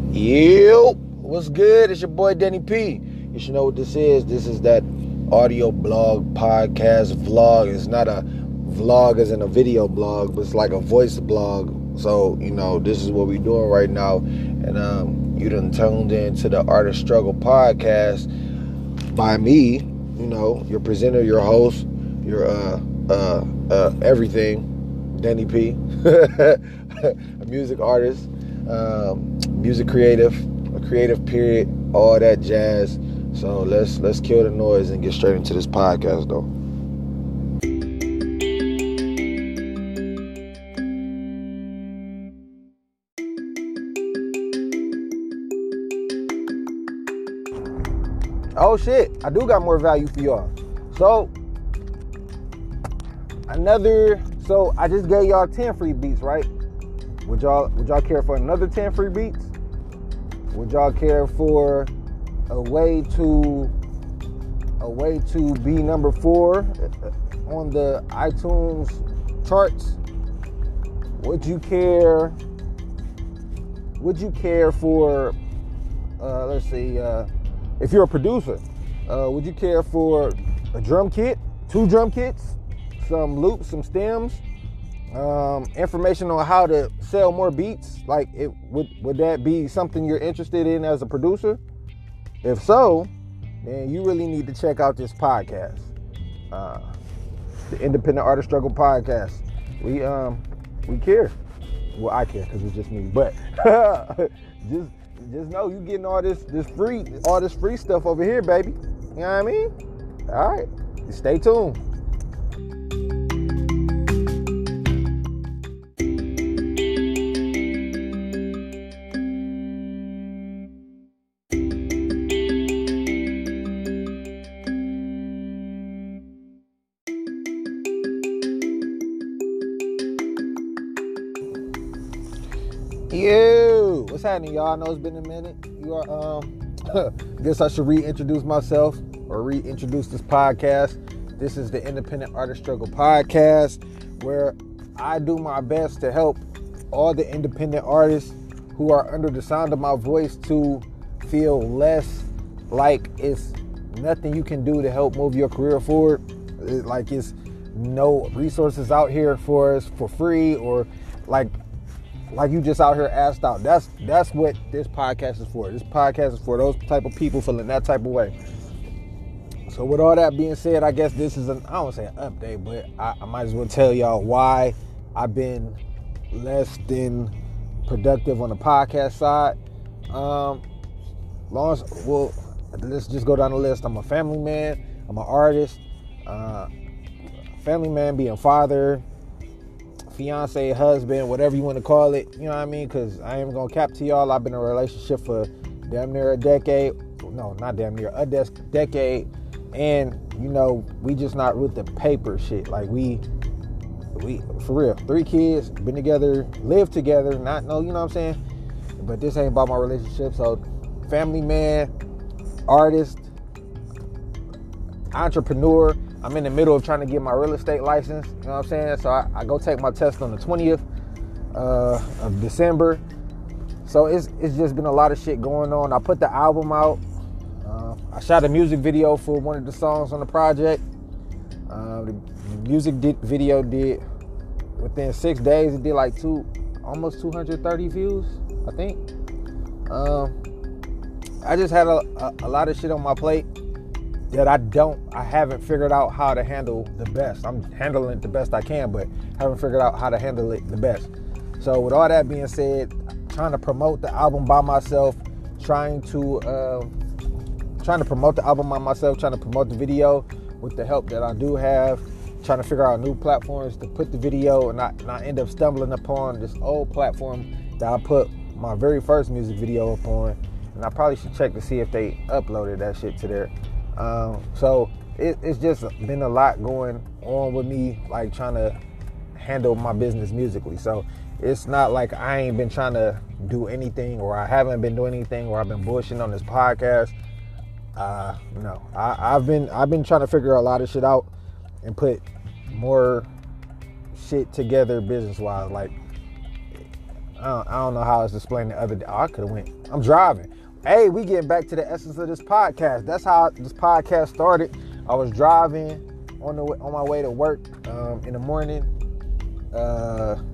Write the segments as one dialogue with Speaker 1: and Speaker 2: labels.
Speaker 1: Yo, what's good? It's your boy Denny P. You should know what this is. This is that audio blog, podcast, vlog. It's not a vlog as in a video blog, but it's like a voice blog. So, this is what we're doing right now. And you done tuned in to the Art of Struggle podcast by me, your presenter, your host, your everything, Denny P. A music artist. Music creative, a creative period, all that jazz. So let's kill the noise and get straight into this podcast though. Oh shit, I do got more value for y'all. So I just gave y'all 10 free beats, right? Would y'all care for another 10 free beats? Would y'all care for a way to be number 4 on the iTunes charts? Would you care for if you're a producer, would you care for a drum kit, 2 drum kits, some loops, some stems, information on how to sell more beats? Like, would that be something you're interested in as a producer? If so, then you really need to check out this podcast, the Independent Art of Struggle podcast. We care. Well, I care because it's just me, but just know you getting all this free stuff over here, baby. You know what I mean? All right, stay tuned. Yo, what's happening, y'all? I know it's been a minute. Guess I should reintroduce myself or reintroduce this podcast. This is the Independent Art of Struggle podcast, where I do my best to help all the independent artists who are under the sound of my voice to feel less like it's nothing you can do to help move your career forward. Like it's no resources out here for us for free, or like you just out here asked out. That's what this podcast is for. This podcast is for those type of people feeling that type of way. So with all that being said, I guess this is I don't want to say an update, but I might as well tell y'all why I've been less than productive on the podcast side. Let's just go down the list. I'm a family man. I'm an artist. Family man, being father, fiance, husband, whatever you want to call it, you know what I mean? Because I am gonna cap to y'all, I've been in a relationship for damn near a decade. No, not damn near, a decade. And we just not with the paper shit. Like we for real, 3 kids, been together, lived together, you know what I'm saying? But this ain't about my relationship. So family man, artist, entrepreneur. I'm in the middle of trying to get my real estate license, you know what I'm saying? So I go take my test on the 20th of December. So it's just been a lot of shit going on. I put the album out. I shot a music video for one of the songs on the project. The music video did, within 6 days, it did like almost 230 views, I think. I just had a lot of shit on my plate that I haven't figured out how to handle the best. I'm handling it the best I can, but haven't figured out how to handle it the best. So with all that being said, trying to promote the album by myself, trying to promote the video with the help that I do have, trying to figure out new platforms to put the video and not end up stumbling upon this old platform that I put my very first music video up on. And I probably should check to see if they uploaded that shit to there. So it's just been a lot going on with me, like trying to handle my business musically. So it's not like I ain't been trying to do anything, or I haven't been doing anything, or I've been bullshitting on this podcast. No, I've been trying to figure a lot of shit out and put more shit together business wise. Like I don't know how I was explaining the other day. Oh, I could have went. I'm driving. Hey, we getting back to the essence of this podcast. That's how this podcast started. I was driving on my way to work in the morning. On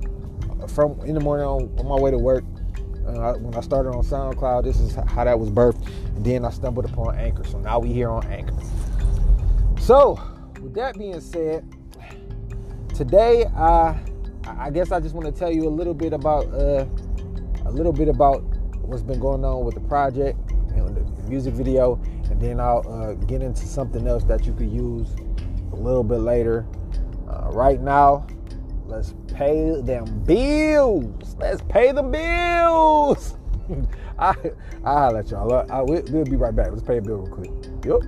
Speaker 1: my way to work. When I started on SoundCloud, this is how that was birthed. And then I stumbled upon Anchor. So now we here on Anchor. So with that being said, today I guess I just want to tell you a little bit about what's been going on with the project, the music video, and then I'll get into something else that you could use a little bit later. Right now, let's pay them bills. Let's pay the bills. I'll let y'all. We'll be right back. Let's pay a bill real quick. Yup.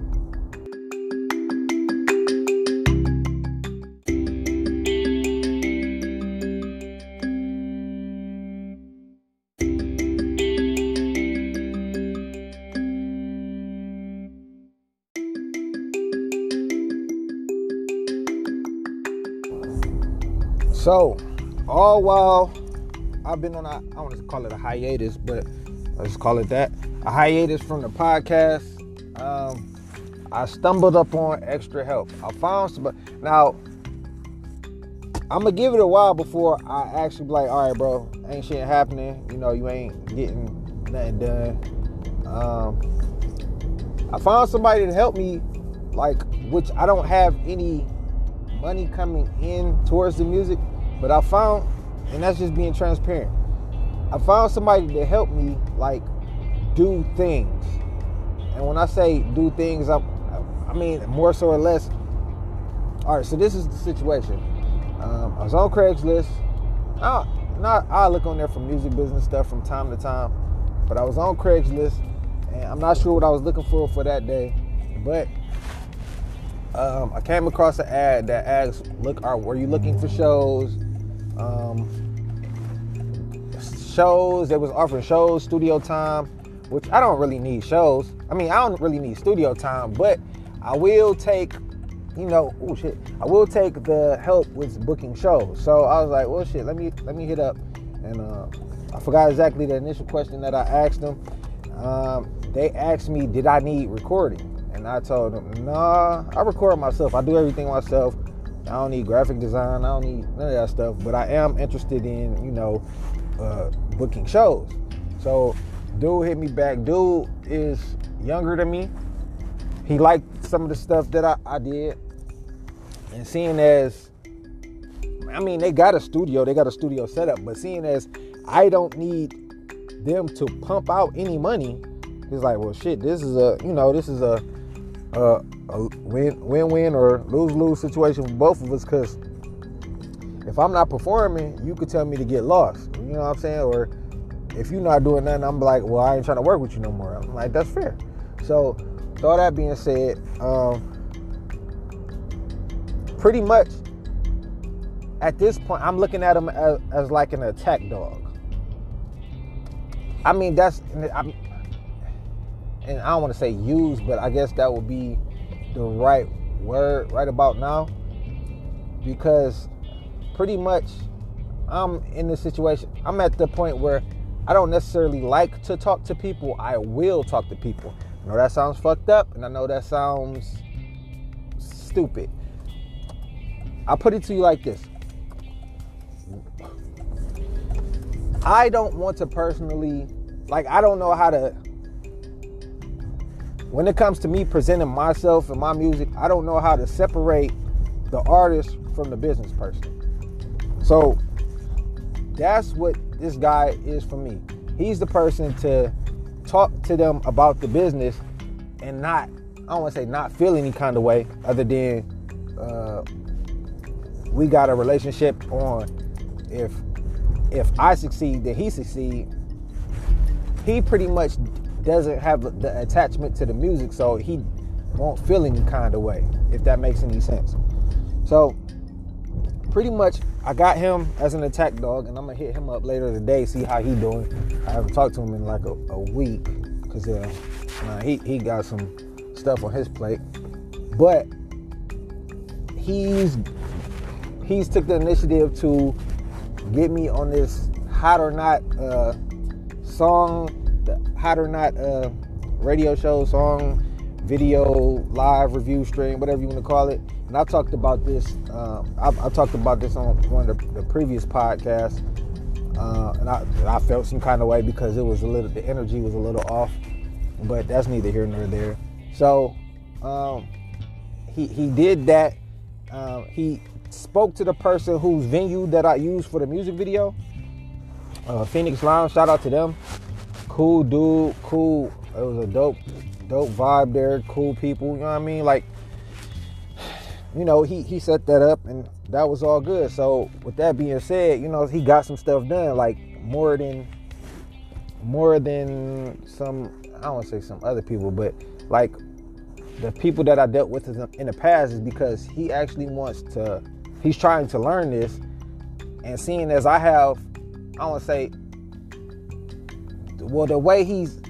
Speaker 1: So, all while I've been on I want to call it a hiatus, but let's call it that, a hiatus from the podcast, I stumbled upon extra help. I found somebody. Now, I'm going to give it a while before I actually be like, all right, bro, ain't shit happening. You know, you ain't getting nothing done. I found somebody to help me, like, which I don't have any money coming in towards the music, but I found, and that's just being transparent, I found somebody to help me, like, do things. And when I say do things, I mean more so or less. All right, so this is the situation. I was on Craigslist. I look on there for music business stuff from time to time, but I was on Craigslist, and I'm not sure what I was looking for that day, but I came across an ad that asked, were you looking for shows? Shows, they was offering shows, studio time, which I don't really need shows. I mean, I don't really need studio time, but I will take, I will take the help with booking shows. So I was like, well, shit, let me hit up. And I forgot exactly the initial question that I asked them. They asked me, did I need recording? And I told them, nah, I record myself. I do everything myself. I don't need graphic design. I don't need none of that stuff. But I am interested in, booking shows. So dude hit me back. Dude is younger than me. He liked some of the stuff that I did. And seeing as, they got a studio. They got a studio set up. But seeing as I don't need them to pump out any money, it's like, well, shit, this is a win-win or lose-lose situation for both of us, because if I'm not performing, you could tell me to get lost. You know what I'm saying? Or if you're not doing nothing, I'm like, well, I ain't trying to work with you no more. I'm like, that's fair. So, with all that being said, pretty much at this point, I'm looking at him as like an attack dog. And I don't want to say use, but I guess that would be the right word right about now, because pretty much I'm in this situation. I'm at the point where I don't necessarily like to talk to people. I will talk to people. I know that sounds fucked up, and I know that sounds stupid. I'll put it to you like this. I don't want to personally, I don't know how to, when it comes to me presenting myself and my music, I don't know how to separate the artist from the business person. So that's what this guy is for me. He's the person to talk to them about the business and not, I don't want to say not feel any kind of way, other than we got a relationship on if I succeed, then he succeed. He pretty much doesn't have the attachment to the music, so he won't feel any kind of way, if that makes any sense. So pretty much I got him as an attack dog, and I'm gonna hit him up later today, see how he doing. I haven't talked to him in like a week, because he got some stuff on his plate, but he's took the initiative to get me on this Hot or Not song, the Hot or Not radio show, song, video, live review stream, whatever you want to call it. And I talked about this. I talked about this on one of the previous podcasts, and I felt some kind of way because the energy was a little off. But that's neither here nor there. So he did that. He spoke to the person whose venue that I used for the music video, Phoenix Lounge. Shout out to them. Cool dude, cool. It was a dope vibe there. Cool people. You know what I mean? Like, you know, he set that up, and that was all good. So with that being said, you know, he got some stuff done, like more than some. I don't want to say some other people, but like the people that I dealt with in the past, is because he actually he's trying to learn this, and seeing as I have, I want to say, well, the way he's,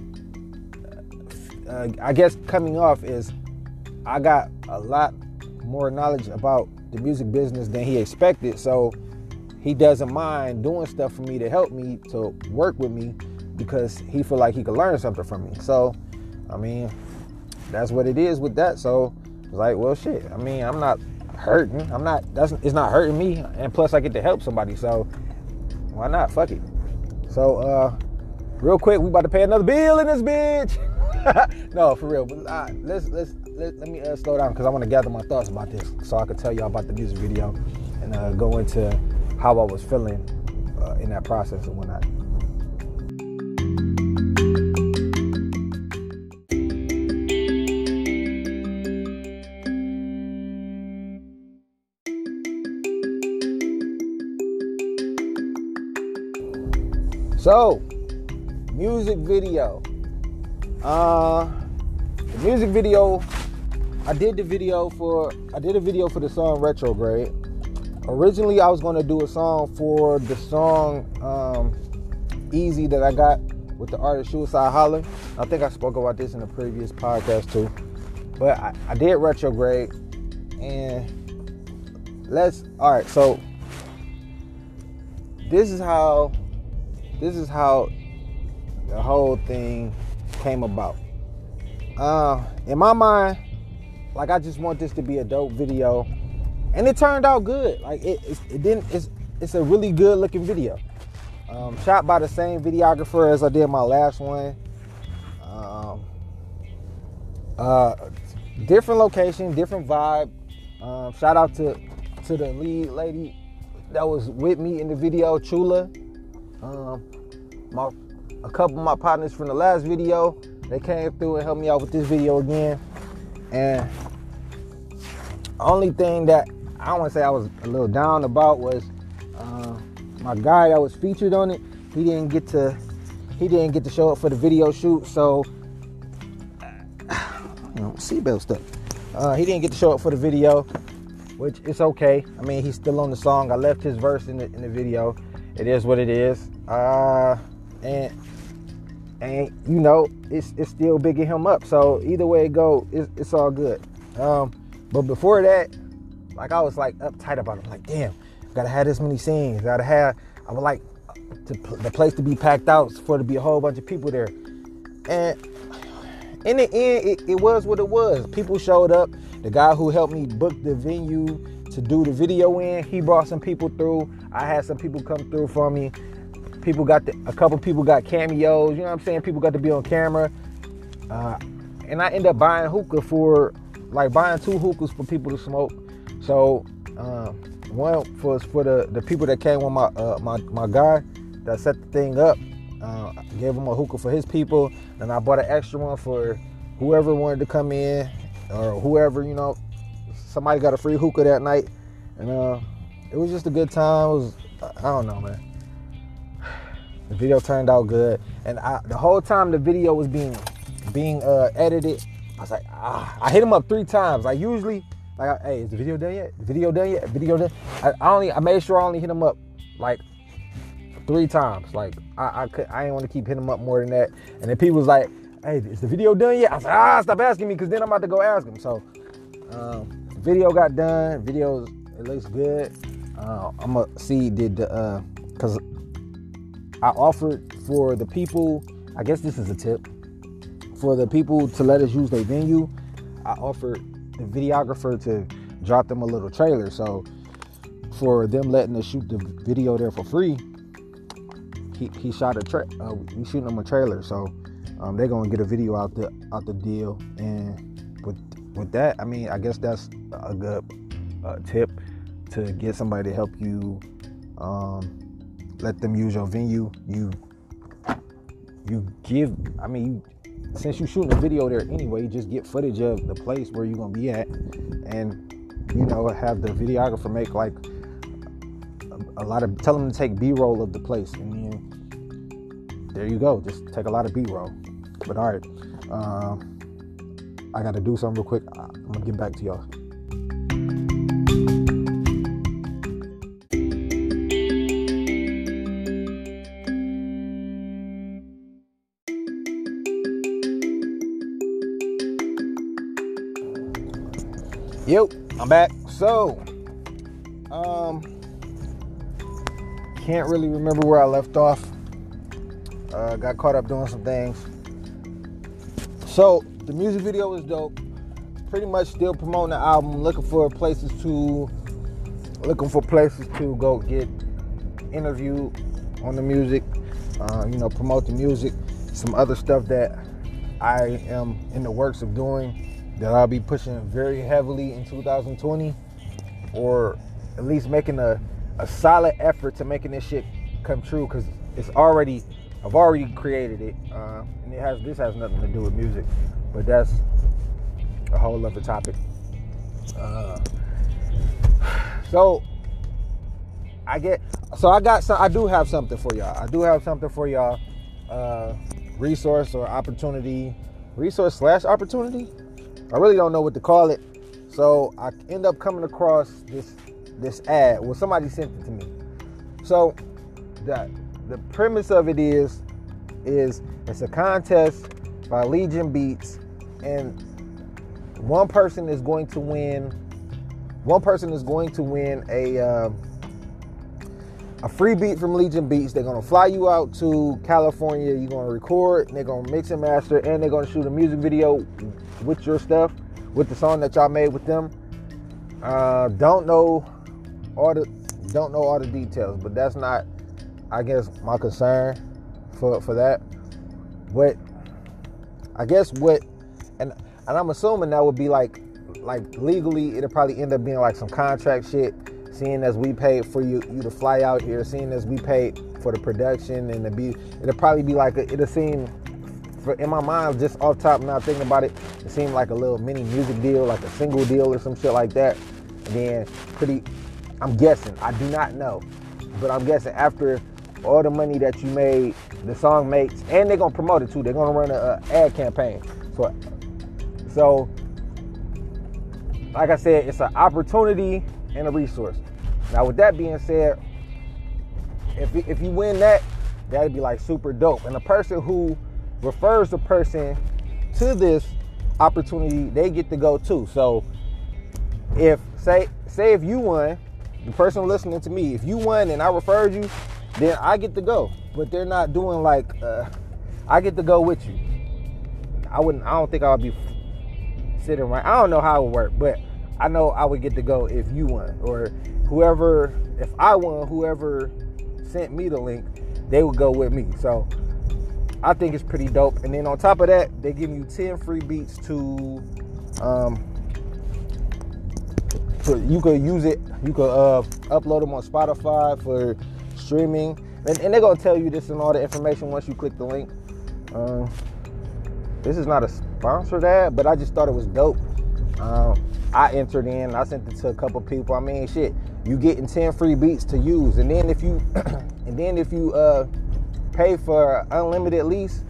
Speaker 1: I guess coming off is, I got a lot more knowledge about the music business than he expected, so he doesn't mind doing stuff for me to help me, to work with me, because he feel like he could learn something from me. So, I mean, that's what it is with that. So, it's like, well, shit. I mean, I'm not hurting. It's not hurting me. And plus, I get to help somebody. So, why not? Fuck it. So, real quick, we about to pay another bill in this bitch. No, for real. But let me slow down, because I want to gather my thoughts about this, so I can tell y'all about the music video and go into how I was feeling in that process and whatnot. So, music video. The music video, I did a video for the song Retrograde. Originally, I was going to do a song for the song Easy that I got with the artist Suicide Holler. I think I spoke about this in the previous podcast too. But I did Retrograde, and alright, so this is how the whole thing came about. In my mind, like, I just want this to be a dope video, and it turned out good. Like, it's a really good looking video. Shot by the same videographer as I did my last one. Different location, different vibe. Shout out to the lead lady that was with me in the video, Chula. A couple of my partners from the last video, they came through and helped me out with this video again. And only thing that I want to say I was a little down about was my guy that was featured on it. He didn't get to show up for the video shoot, so seatbelt stuff. He didn't get to show up for the video, which is okay. I mean, he's still on the song. I left his verse in the video. It is what it is. And you know, it's still bigging him up. So either way it go, it's all good. But before that, like, I was like uptight about it. I'm like, damn, gotta have this many scenes. I would like the place to be packed out for to be a whole bunch of people there. And in the end, it was what it was. People showed up. The guy who helped me book the venue to do the video in, he brought some people through. I had some people come through for me. A couple people got cameos, you know what I'm saying? People got to be on camera. And I ended up buying buying 2 hookahs for people to smoke. So, one for the people that came with my guy that set the thing up. I gave him a hookah for his people, and I bought an extra one for whoever wanted to come in, or whoever, you know, somebody got a free hookah that night. And it was just a good time. I don't know, man. The video turned out good, and the whole time the video was being edited, I was like, I hit him up 3 times. I usually, like, hey, is the video done yet? The video done yet? Video done? I made sure I only hit him up like 3 times. Like, I didn't want to keep hitting him up more than that. And then people was like, hey, is the video done yet? I was like, stop asking me, because then I'm about to go ask him. So the video got done. It looks good. I'm gonna see because I offered for the people, I guess this is a tip, for the people to let us use their venue, I offered the videographer to drop them a little trailer. So for them letting us shoot the video there for free, he shot we shooting them a trailer. So they're gonna get a video out the deal. And with that, I mean, I guess that's a good tip to get somebody to help you let them use your venue. You give, I mean, since you're shooting a video there anyway, you just get footage of the place where you're gonna be at, and have the videographer make like tell them to take B-roll of the place, and then there you go, just take a lot of B-roll. But all right, I gotta do something real quick. I'm gonna get back to y'all. Yo, I'm back. So, can't really remember where I left off. Got caught up doing some things. So, the music video was dope. Pretty much still promoting the album. Looking for places to go get interviewed on the music. Promote the music. Some other stuff that I am in the works of doing, that I'll be pushing very heavily in 2020, or at least making a solid effort to making this shit come true, because I've already created it, and this has nothing to do with music, but that's a whole other topic. I do have something for y'all. Resource / opportunity. I really don't know what to call it. So I end up coming across this ad. Well, somebody sent it to me. So the premise of it is it's a contest by Legion Beats, and one person is going to win a free beat from Legion Beats. They're gonna fly you out to California. You're gonna record, and they're gonna mix and master, and they're gonna shoot a music video with your stuff, with the song that y'all made with them. Don't know all the details, but that's not, I guess, my concern for that. But I guess and I'm assuming that would be like legally, it'll probably end up being like some contract shit. Seeing as we paid for you to fly out here, seeing as we paid for the production, and it'll probably be like it'll seem, in my mind, just off top, now thinking about it, it seemed like a little mini music deal, like a single deal or some shit like that. And then I'm guessing, I do not know, but I'm guessing after all the money that you made, the song makes, and they're gonna promote it too. They're gonna run an ad campaign. So, like I said, it's an opportunity and a resource. Now, with that being said, if you win that'd be like super dope. And the person who refers the person to this opportunity, they get to go too. So if say if you won, the person listening to me, if you won and I referred you, then I get to go. But they're not doing like I get to go with you. I don't think I would be sitting right. I don't know how it would work, but I know I would get to go if you won, or whoever, if I won, whoever sent me the link, they would go with me. So I think it's pretty dope. And then on top of that, they give you 10 free beats to you could use it, you could upload them on Spotify for streaming. And they're gonna tell you this and all the information once you click the link. This is not a sponsored ad, but I just thought it was dope. I entered in, I sent it to a couple people. I mean, shit, you getting 10 free beats to use, and then if you pay for unlimited lease,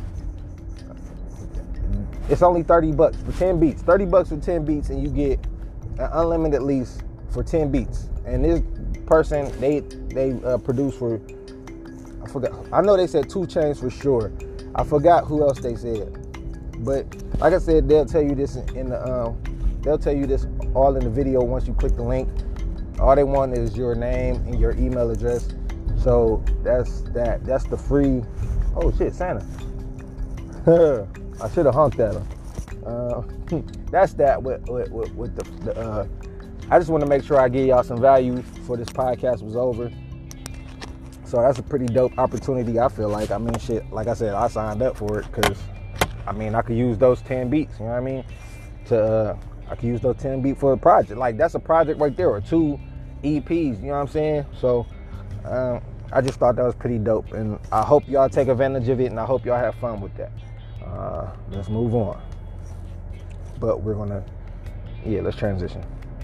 Speaker 1: it's only $30 for 10 beats. $30 for 10 beats, and you get an unlimited lease for 10 beats. And this person, they produce for, I forgot. I know they said 2 Chainz for sure. I forgot who else they said. But like I said, they'll tell you this in the they'll tell you this all in the video once you click the link. All they want is your name and your email address. So that's that. That's the free. Oh shit, Santa. I should have honked at him. That's that with the I just want to make sure I give y'all some value before this podcast was over. So that's a pretty dope opportunity, I feel like. I mean, shit, like I said, I signed up for it because, I mean, I could use those 10 beats, you know what I mean? I could use those 10 beats for a project. Like, that's a project right there, or 2 EPs, you know what I'm saying? So, I just thought that was pretty dope. And I hope y'all take advantage of it, and I hope y'all have fun with that. Let's move on. But we're going to, let's transition.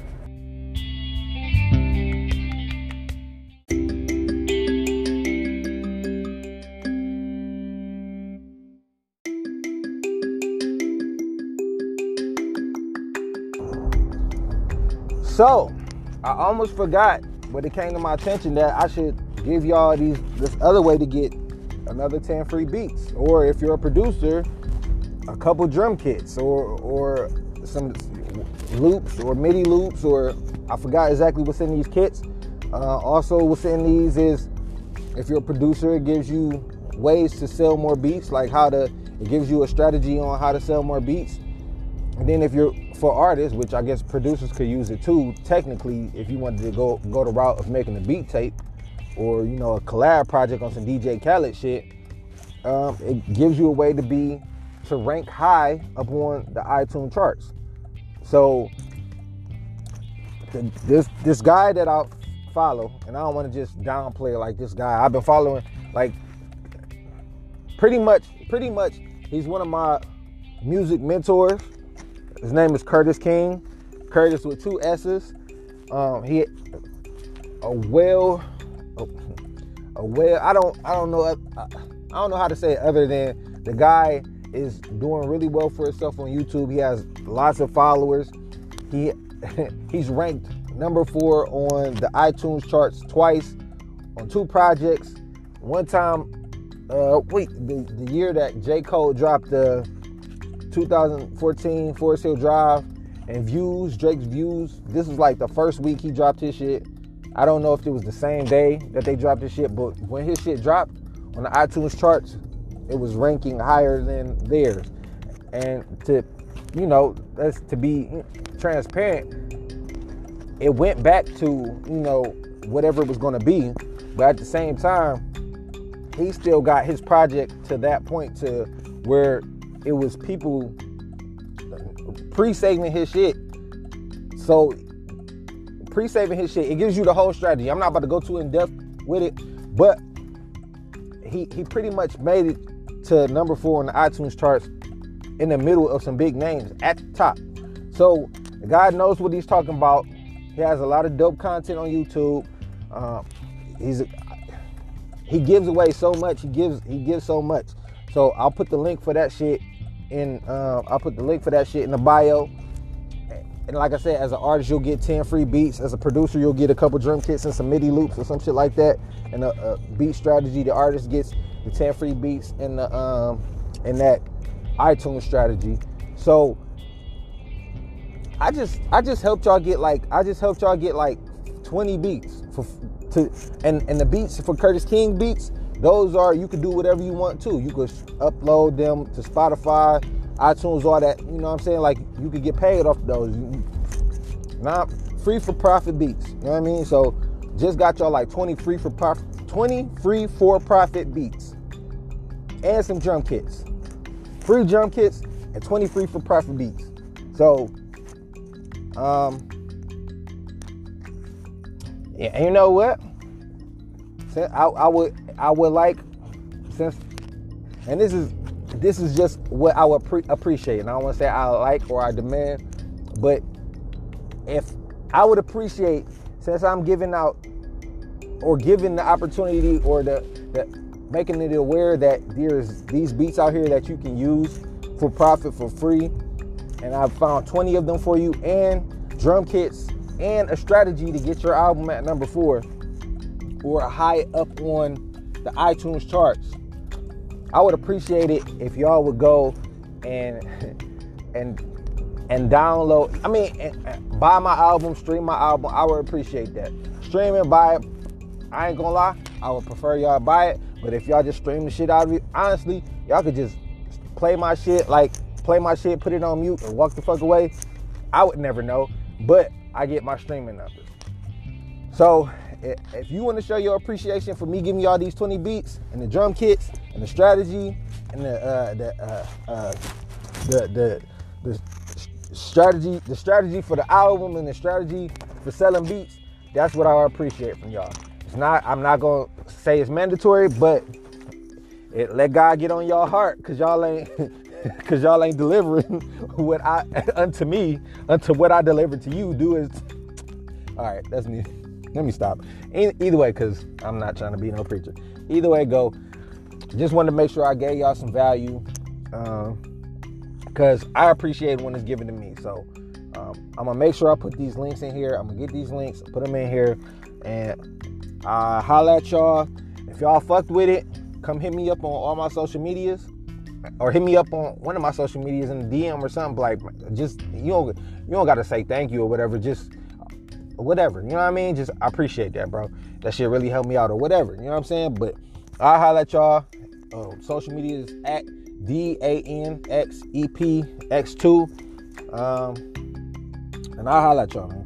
Speaker 1: So, I almost forgot, but it came to my attention that I should give y'all this other way to get another 10 free beats. Or if you're a producer, a couple drum kits or some loops or MIDI loops, or I forgot exactly what's in these kits. Also, what's in these is, if you're a producer, it gives you ways to sell more beats, like it gives you a strategy on how to sell more beats. And then if you're for artists, which I guess producers could use it too, technically, if you wanted to go the route of making a beat tape or, a collab project on some DJ Khaled shit, it gives you a way to rank high up on the iTunes charts. So this guy that I follow, and I don't want to just downplay like this guy, I've been following like pretty much he's one of my music mentors. His name is Curtis King. Curtis with 2 S's. I don't know how to say it other than the guy is doing really well for himself on YouTube. He has lots of followers. He's ranked number 4 on the iTunes charts twice on 2 projects. One time, the year that J. Cole dropped the 2014 Forest Hill Drive and Views, Drake's Views. This was like the first week he dropped his shit. I don't know if it was the same day that they dropped his shit, but when his shit dropped on the iTunes charts, it was ranking higher than theirs. And to be transparent, it went back to, whatever it was going to be. But at the same time, he still got his project to that point to where it was people pre-saving his shit. So pre-saving his shit, it gives you the whole strategy. I'm not about to go too in depth with it, but he pretty much made it to number 4 on the iTunes charts in the middle of some big names at the top. So the guy knows what he's talking about. He has a lot of dope content on YouTube. He gives away so much. He gives so much. So I'll put the link for that shit in the bio. And like I said, as an artist, you'll get 10 free beats. As a producer, you'll get a couple drum kits and some MIDI loops or some shit like that. And a beat strategy, the artist gets the 10 free beats in that iTunes strategy. So I just helped y'all get like 20 beats and the beats for Curtis King beats. Those are, you could do whatever you want to. You could upload them to Spotify, iTunes, all that. You know what I'm saying? Like, you could get paid off those. Not free for profit beats. You know what I mean? So just got y'all like 20 free for profit beats. And some drum kits. Free drum kits and 20 free for profit beats. So, yeah, and you know what? I would like, since, and this is just what I would appreciate, and I don't want to say I like or I demand, but if I would appreciate, since I'm giving out or giving the opportunity or the making it aware that there's these beats out here that you can use for profit for free, and I've found 20 of them for you, and drum kits and a strategy to get your album at number 4 or high up on the iTunes charts. I would appreciate it if y'all would go and download, and buy my album, stream my album. I would appreciate that. Stream and buy it. I ain't gonna lie, I would prefer y'all buy it. But if y'all just stream the shit out of it, honestly, y'all could just play my shit, put it on mute, and walk the fuck away. I would never know, but I get my streaming numbers. So if you want to show your appreciation for me giving y'all these 20 beats and the drum kits and the strategy and the strategy for the album and the strategy for selling beats, that's what I appreciate from y'all. I'm not gonna say it's mandatory, but let God get on y'all heart, cause y'all ain't delivering unto what I delivered to you. All right, that's me. Let me stop. Either way, cause I'm not trying to be no preacher. Either way, go. Just wanted to make sure I gave y'all some value, cause I appreciate when it's given to me. So I'm gonna make sure I put these links in here. I'm gonna get these links, put them in here, and holla at y'all. If y'all fucked with it, come hit me up on all my social medias, or hit me up on one of my social medias in the DM or something. Like, just you don't gotta say thank you or whatever. Just whatever, you know what I mean? Just I appreciate that, bro. That shit really helped me out or whatever. You know what I'm saying? But I'll holla at y'all. Social media is at DANXEPX2. And I'll holla at y'all, man.